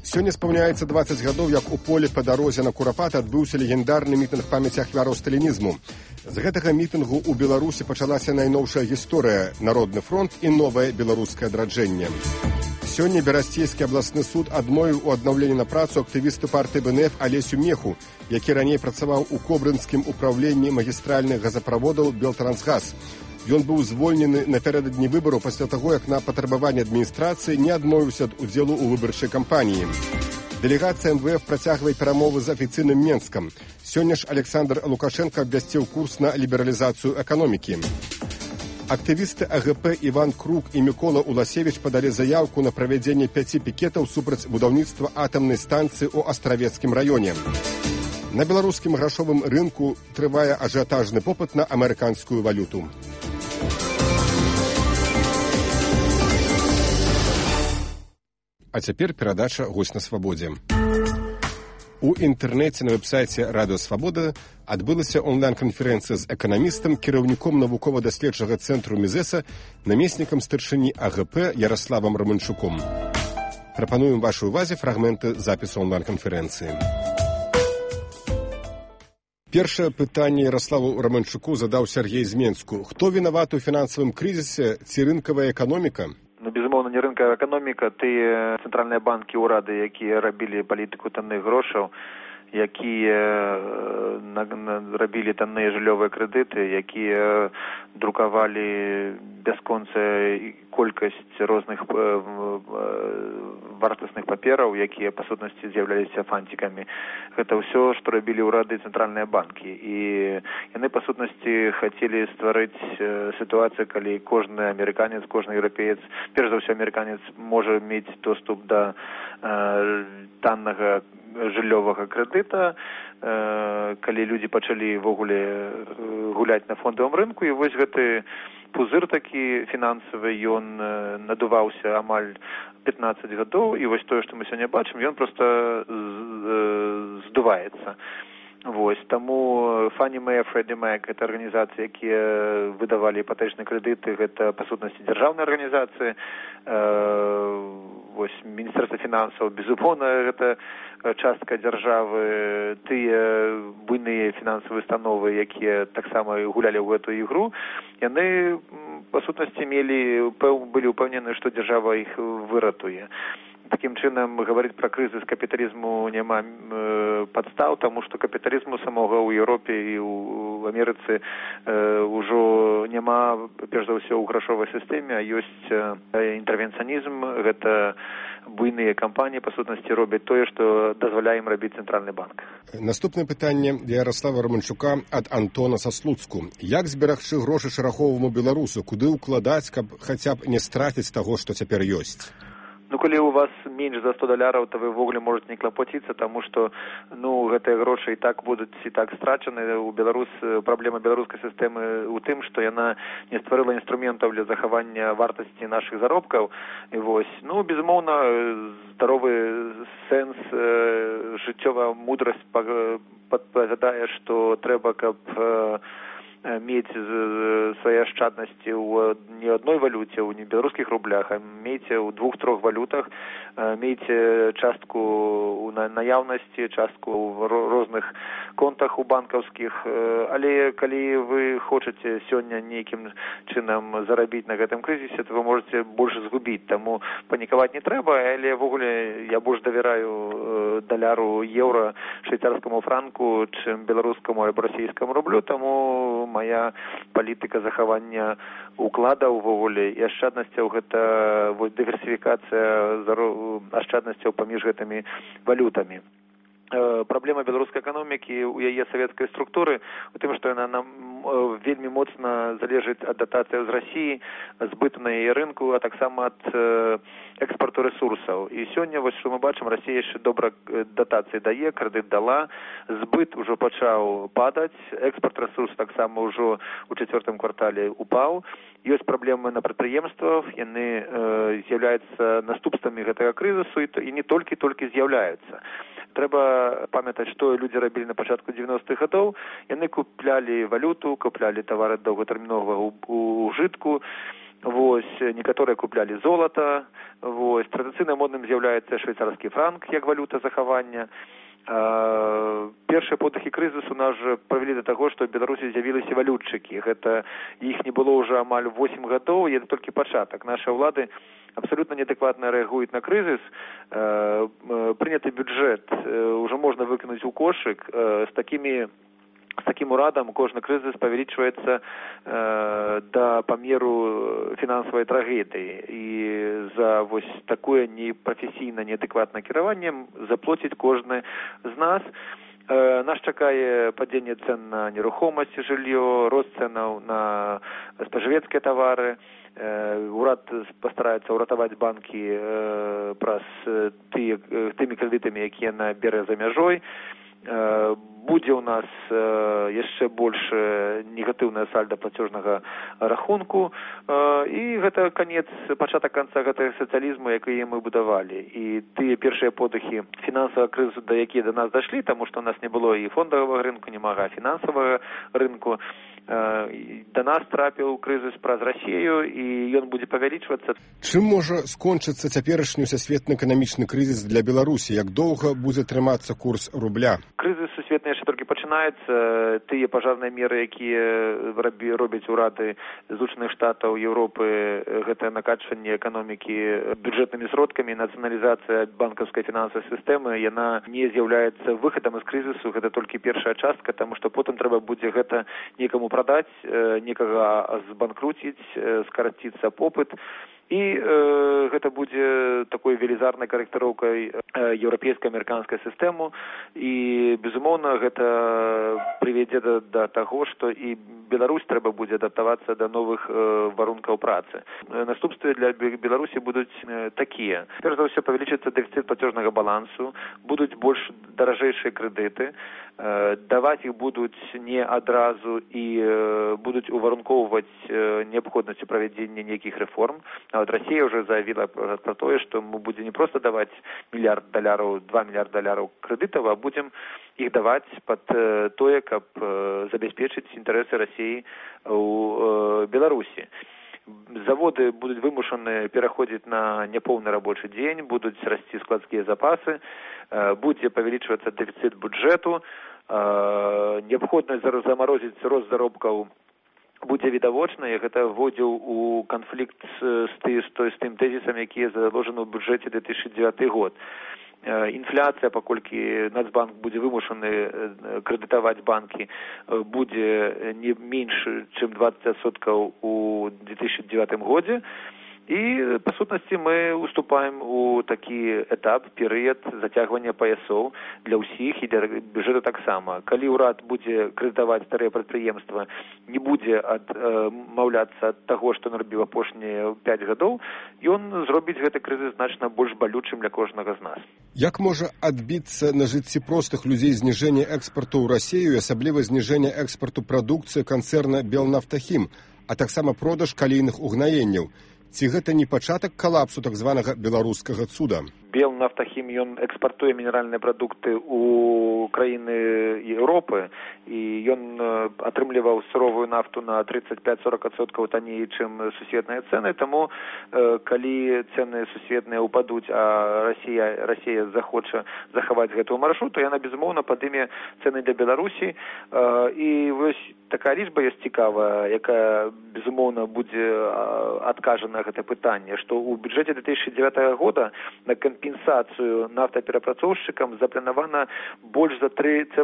Сёння спаўняецца 20 гадоў, як у полі па дарозе на Курапат адбыўся легендарны мітынг памяці ахвяраў сталінізму. З гэтага мітынгу ў Беларусі пачалася найноўшая гісторыя, Народны фронт і новае беларускае адраджэнне. Сёння Берасцейскі абласны суд адмовіў у аднаўленні на працу актывісту партыі БНФ Алесю Меху, які раней працаваў у Кобрынскім управленні магістральных газаправодаў «Белтрансгаз». Ён быў звольнены напярэдадні выбараў пасля таго, як на патрабаванне адміністрацыі не адмовіўся ад удзелу ў выбарчай кампаніі. Дэлегацыя МВФ працягвае перамовы з афіцыйным Менскам. Сёння ж Александр Лукашенко абвясціў курс на лібералізацыю эканомікі. Актывісты АГП Іван Крук і Мікола Уласевіч падалі заяўку на правядзенне 5 пікетаў супраць будаўніцтва атамнай станцыі ў Астравецкім раёне. На беларускім грашовым рынку трывае ажыятажны попыт на амерыканскую валюту. А цяпер перадача «Госць на свабодзе». У інтэрнэце на вэб-сайце «Радыё Свабода» адбылася онлайн-канферэнцыя з эканамістам, кіраўніком навукова-даследчага цэнтру Мізэса, намеснікам старшыні АГП Яраславам Раманчуком. Прапануем вашай увазе фрагменты запісу онлайн-канферэнцыі. Першае пытанне Яраславу Раманчуку задаў Сергей з Менску. Хто вінаваты ў фінансавым крызісе, ці рынкавая эканоміка? Безумоўна, не рынкавая эканоміка, тыя цэнтральныя банкі, урады, якія рабілі палітыку танных грошаў, якія рабілі танныя жыллёвыя крэдыты, якія друкавалі бясконцая колькасць розных вартасных папераў, якія па сутнасці з'яўляліся фантикамі. Гэта ўсё, што рабілі ўрады і цэнтральныя банкі. І яны па сутнасці хацелі стварыць сітуацыю, калі кожны амерыканец, кожны еўрапеец, перш за ўсё амерыканец, можа мець доступ да таннага жыллёвага крэдыта, калі людзі пачалі ввогуле гуляць на фондавым рынку, і вось гэты пузыр такі фінансавы, ён надуваўся амаль 15 гадоў, і вось тое, што мы сёння бачым, ён проста здуваецца. Вось, таму Fannie Mae, Freddie Mac — гэта арганізацыі, якія выдавалі іпатэчныя крэдыты, гэта па сутнасці дзяржаўныя арганізацыі. Вось, Міністэрства фінансаў, безумоўна, гэта частка дзяржавы, тыя буйныя фінансавыя установы, якія таксама гулялі ў гэту ігру, яны па сутнасці былі ўпэўнены, што дзяржава іх выратуе. Такім чынам гаварыць пра крызіс капіталізму няма падстаў, таму што капіталізму самога ў Еўропе і ў Амерыцы ўжо няма, перш за ўсё, у грашовай сістэме, а ёсць інтэрвенцыянізм, гэта буйныя кампаніі, па сутнасці, робяць тое, што дазваляе ім рабіць цэнтральны банк. Наступнае пытанне для Яраслава Раманчука ад Антона са Слуцку. Як зберагчы грошы шараговаму беларусу? Куды ўкладаць, каб хаця б не страціць таго, што цяпер ёсць? Ну, калі у вас менш за $100, то вы ввогуле можете не клапоціцца, таму што, гэтыя грошы і так будуць і так страчаны. Праблема беларускай сістэмы ў тым, што яна не стварыла інструментаў для захавання вартасці нашых заробкаў. І вось, безумоўна, здаровы сэнс, жыццёвая мудрасць падпавядае, што трэба, каб мець свае ашчаднасці ў не адной валюце, ў не беларускіх рублях, а мець у 2-3 валютах, мець частку ў наяўнасці, частку ў розных контах у банкаўскіх. Але калі вы хочаце сёння нейкім чынам зарабіць на гэтым крызісе, то вы можете больш згубіць. Таму панікаваць не трэба, але ввогуле я больш давяраю даляру, еўра, швейцарскаму франку, чым беларускаму або расійскаму рублю. Таму моя палітыка захавання укладаў увогуле і ашчаднасцяў — гэта дыверсіфікацыя ашчаднасцяў паміж гэтымі валютамі. Праблема беларускай эканомікі ў яе савецкай структуры у тым, што яна вельмі моцна залежыць ад датацыяў з Расіі, збыту на яе рынку, а таксама ад экспарту рэсурсаў. І сёння, вось што мы бачым, Расія яшчэ добра датацыі дае, крэдыт дала, збыт ужо пачаў падаць, экспарт рэсурсаў таксама ўжо ў 4-м квартале упаў. Ёсць праблемы на прадпрыемствах, яны з'яўляюцца наступствамі гэтага крызісу і не толькі з'яўляюцца. Трэба памятаць, што людзі рабілі на пачатку 90-х гадоў. Яны куплялі валюту, куплялі тавары доўгатэрміновага ўжытку, Некаторыя куплялі золата. Традыцыйна модным з'яўляецца швейцарскі франк як валюта захавання. Першыя подыхі крызісу нас жа прывялі да таго, што ў Беларусі з'явіліся валютчыкі. Гэта іх не было ўжо амаль 8 гадоў, і это толькі пачатак. Нашы ўлады абсолютно неадекватно реагуют на кризис. Принятый бюджет уже можно выкинуть у кошек. С таким урадом кожны кризис павялічваецца да памеру фінансавай трагедыі. І за такое непрафесійна, неадэкватнае кіраванне заплоціць кожны з нас. Нас чакае падзенне цен на нерухомасць, жыллё, рост цэнаў на спажывецкія тавары. Урад пастараецца ўратаваць банкі праз тымі крэдытамі, якія яна бярэ за мяжой. Будзе ў нас яшчэ больш негатыўнае сальда плацежнага рахунку, і гэта пачатак канца гэтага сацыялізму, які мы будавалі. І тыя першыя подыхі фінансавага крызісу, да якія да нас дашлі, таму што у нас не было і фондавага рынку, немага фінансавага рынку. Да нас трапіў крызіс праз Расію, і ён будзе павялічвацца. Чым можа скончыцца цяперашні сусветны эканамічны крызіс для Беларусі? Як доўга будзе трымацца курс рубля? Крызіс сусветны яшчэ толькі пачынаецца. Тыя пажарныя меры, якія робяць урады Злучаных Штатаў, Еўропы, гэта накачванне эканомікі бюджэтнымі сродкамі, нацыяналізацыя банкаўскай фінансавай сістэмы, яна не з'яўляецца выхадам з крызісу, гэта толькі першая частка, таму што потым трэба будзе гэта некаму прадаць, некага збанкруціць, скараціцца попыт. І гэта будзе такой велізарнай карэктароўкай еўрапейска-амерыканскай сістэмы. І, безумоўна, гэта прывядзе да таго, што і Беларусь трэба будзе адаптавацца да новых варункаў працы. Наступствы для Беларусі будуць такія. Перш за ўсё, павялічыцца дэфіцыт плацежнага балансу, будуць больш даражэйшыя крэдыты, даваць іх будуць не адразу і будуць уварункоўваць неабходнасцю правядзення нейкіх рэформ. Вот Россия уже заявила про то, что мы будем не просто давать $1 миллиард, $2 миллиарда кредитов, а будем их давать под то, как забеспечить интересы России у Беларуси. Заводы будут вымушаны переходить на неполный рабочий день, будут расти складские запасы, будет павялічвацца дефицит бюджету, необходимость заморозить рост заробков будзе відавочна, і гэта вводзіў у канфлікт з тым тэзісам, якія заложаны ў бюджэце 2009 год. Інфляцыя, паколькі Нацбанк будзе вымушаны крэдытаваць банкі, будзе не менш, чым 20% у 2009 годзе. І, па сутнасці, мы уступаем у такі этап, перыяд зацягвання паясоў для ўсіх і для бюджэту таксама. Калі ўрад будзе крэдытаваць старыя прадпрыемствы, не будзе адмаўляцца ад таго, што нарабіў апошнія 5 гадоў, ён зробіць гэты крызіс значна больш балючым для кожнага з нас. Як можа адбіцца на жыцці простых людзей зніжэнне экспарту ў Расію, асабліва зніжэнне экспарту прадукцыі канцэрна «Белнафтахім», а таксама продаж калійных угнаенняў? Ці гэта не пачатак калапсу так званага беларускага цуда? Белнафтахім, ён экспартуе мінеральныя прадукты ў краіны Еўропы, і ён атрымліваў сыровую нафту на 35-40% танней, чым сусветныя цэны. Таму, калі цэны сусветныя ўпадуць, а Расія захоча захаваць гэтую маршруту, яна, безумоўна, падыме цэны для Беларусі. І вось такая лічба ёсць цікавая, якая, безумоўна, будзе адкажа на гэта пытанне, што ў бюджэце 2009 года на кампенсацыю нафтаперапрацоўшчыкам запланавана больш за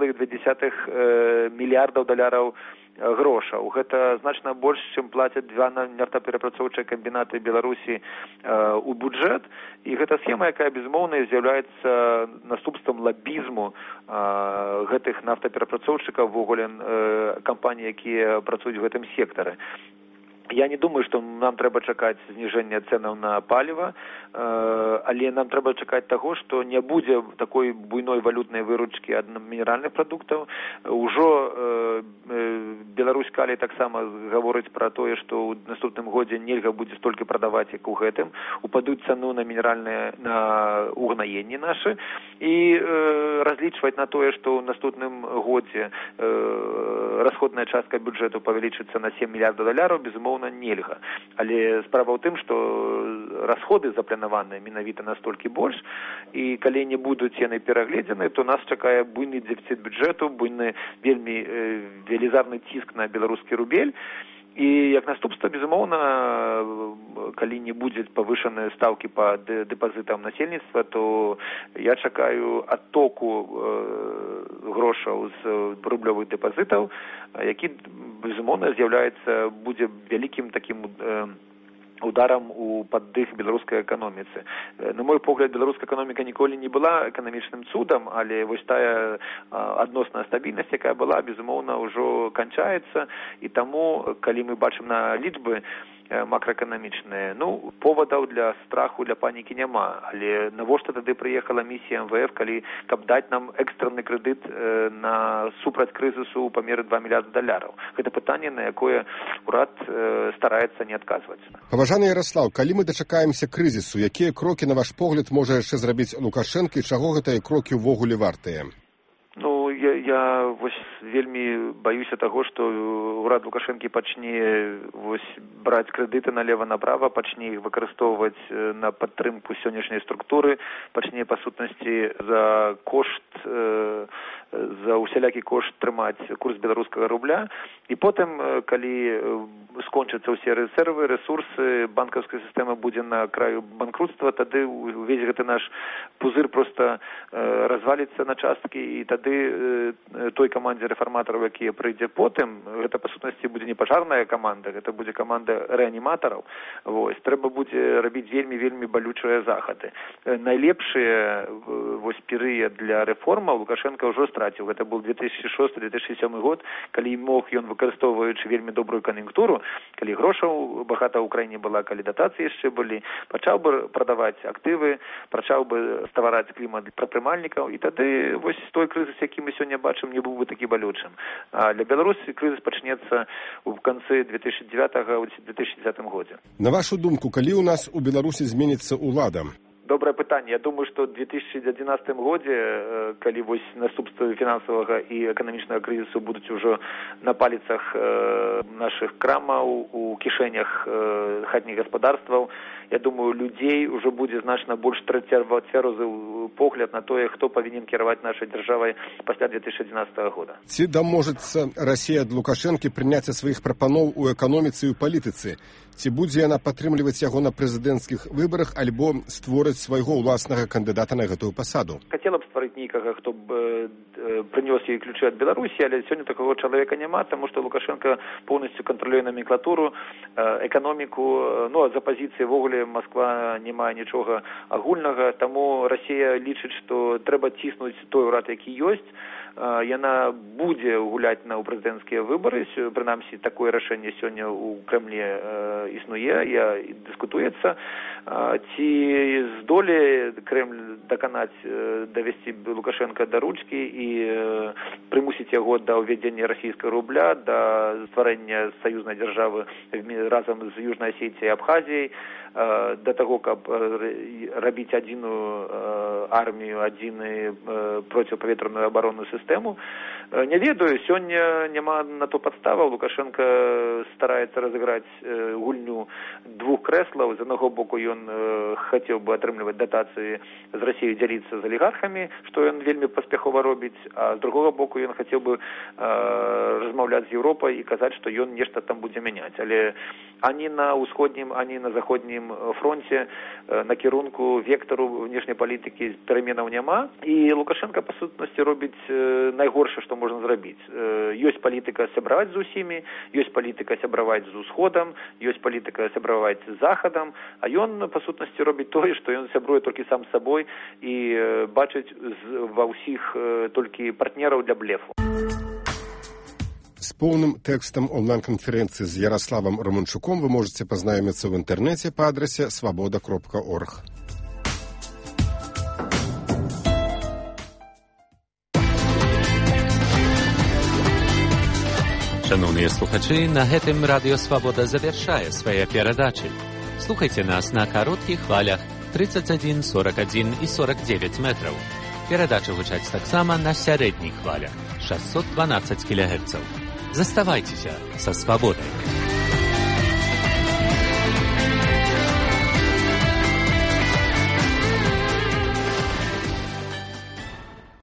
$3,2 мільярдаў грошаў. Гэта значна больш, чым плацяць два нафтаперапрацоўчыя камбінаты Беларусі у бюджэт. І гэта схема, якая, безумоўна, з'яўляецца наступствам лабізму гэтых нафтаперапрацоўшчыкаў, ввогуле кампаній, якія працуюць у гэтым сектары. Я не думаю, што нам трэба чакаць зніжэння цэнаў на паліва, але нам трэба чакаць таго, што не будзе такой буйной валютнай выручкі ад мінеральных прадуктаў. Ужо Беларусь Калій таксама гаворыць пра тое, што ў наступным годзе нельга будзе столькі прадаваць, як у гэтым. Упадуць цану на мінеральныя угнаенні нашы, і разлічваць на тое, што ў наступным годзе расходная частка бюджэту павялічыцца на $7 мільярдаў, безумоўна, нельга. Але справа ў тым, што расходы запланаваныя менавіта настолькі больш, і калі не будуць яны перагледзены, то нас чакае буйны дэфіцыт бюджэту, буйны вельмі велізарны ціск на беларускі рубель. І як наступства, безумоўна, калі не будуць павышаныя стаўкі па дэпазітам насельніцтва, то я чакаю адтоку грошаў з рублёвых дэпазітаў, які, безумоўна, будзе вялікім такім ударам у паддых беларускай эканоміцы. На мой погляд, беларуская эканоміка ніколі не была эканамічным цудам, але вось тая адносная стабільнасць, якая была, безумоўна, ўжо канчаецца, і таму, калі мы бачым на лічбы макроэканамічныя, повадаў для страху, для панікі няма. Але навошта тады прыехала місія МВФ, каб даць нам экстраны крэдыт на супраць крызісу ў памеры $2 мільярда? Гэта пытанне, на якое ўрад стараецца не адказваць. Паважаны Ярослаў, калі мы дачакаемся крызісу, якія крокі, на ваш погляд, можа яшчэ зрабіць Лукашенко, і чаго гэтыя крокі ўвогуле вартыя? Я вельмі баюся таго, што ўрад Лукашэнкі пачне браць крэдыты налева-направа, пачне іх выкарыстоўваць на падтрымку сённяшняй структуры, пачне, па сутнасці, за усялякі кошт трымаць курс беларускага рубля, і потым, калі скончацца ўсе рэзервы, рэсурсы, банкаўская сістэма будзе на краю банкрутства, тады увесь гэты наш пузыр проста разваліцца на часткі, і тады той камандзе рэфарматараў, якія прыйдзе потым, гэта па сутнасці будзе не пажарная каманда, гэта будзе каманда рэаніматараў. Трэба будзе рабіць вельмі балючыя захады. Найлепшыя перыяд для рэформаў Лукашенко ўжо страціў. Гэта быў 2006-2007 год, калі мог ён, выкарыстоўваючы вельмі добрую кан'юнктуру, калі грошаў багата ў краіне была, калі датацыі яшчэ былі, пачаў бы прадаваць актывы, пачаў бы ствараць клімат прадпрымальнікаў, і тады той крызіс, які мы сёння бачым, не быў бы такі балючым. А для Беларусі крызіс пачнецца ў канцы 2009-2010 годзе. На вашу думку, калі ў нас у Беларусі зменіцца ўлада? Добрае пытанне. Я думаю, што ў 2011 годзе, калі наступствы фінансавага і эканамічнага крызісу будуць ужо на паліцах нашых крамаў, у кішэнях хатніх гаспадарстваў, я думаю, людзей ужо будзе значна больш цвярозы погляд на тое, хто павінен кіраваць нашай дзяржавай пасля 2011 года. Ці даможацца Расія ад Лукашэнкі прыняцця сваіх прапаноў у эканоміцы і ў палітыцы? Ці будзе яна падтрымліваць яго на прэзідэнцкіх выбарах альбо створыць свайго ўласнага кандыдата на гэтую пасаду? Хацела б стварыць нейкага, хто б прынёс ёй ключы ад Беларусі, але сёння такого чалавека няма, таму што Лукашенко поўнасцю кантралюе номенклатуру, эканоміку, з апазіцыі ввогуле Масква не мае нічога агульнага, таму Расія лічыць, што трэба ціснуць той урад, які ёсць. Яна будзе гуляць на прэзідэнцкія выбары, прынамсі такое рашэнне сёння ў Крэмлі існуе, дыскутуецца. Ці здолее Крэмль давесці Лукашенка да ручкі і прымусіць яго да ўвядзення расійскага рубля, да стварэння саюзнай дзяржавы разам з Южнай Асетіяй і Абхазіяй, да таго, каб рабіць адзіную армію, адзіны проціпавветраную абаронную сістэму. Не ведаю, сёння няма на то падставаў. Лукашенко стараецца разыграць гульню двух крэслаў. З аднаго боку, ён хацеў бы атрымліваць датацыі з Расіяй, дзяліцца з алігархамі, што ён вельмі паспяхова робіць, а з другога боку, ён хацеў бы размаўляць з Еўропай і казаць, што ён нешта там будзе мяняць. Але ані на ўсходнім, ані на заходнім фронте накірунку вектару внешняй палітыкі пераменаў няма, і Лукашенко па сутнасці робіць найгоршае, што можна зрабіць. Ёсць палітыка сябраваць з усімі, ёсць палітыка сябраваць з усходам, ёсць палітыка сябраваць з захадам, а ён па сутнасці робіць тое, што ён сябруе толькі сам з сабой і бачыць ва ўсіх толькі партнераў для блефу. С полным текстом онлайн-конференции с Ярославом Романчуком вы можете познакомиться в интернете по адресе svoboda.org. Шановні слухачі, на гэтым Радіо Свабода завяршае свае перадачы. Слухайце нас на кароткіх хвалях 31, 41 і 49 метраў. Перадачы гучаць таксама на сярэдніх хвалях 612 кГц. Заставайцеся са свабодай.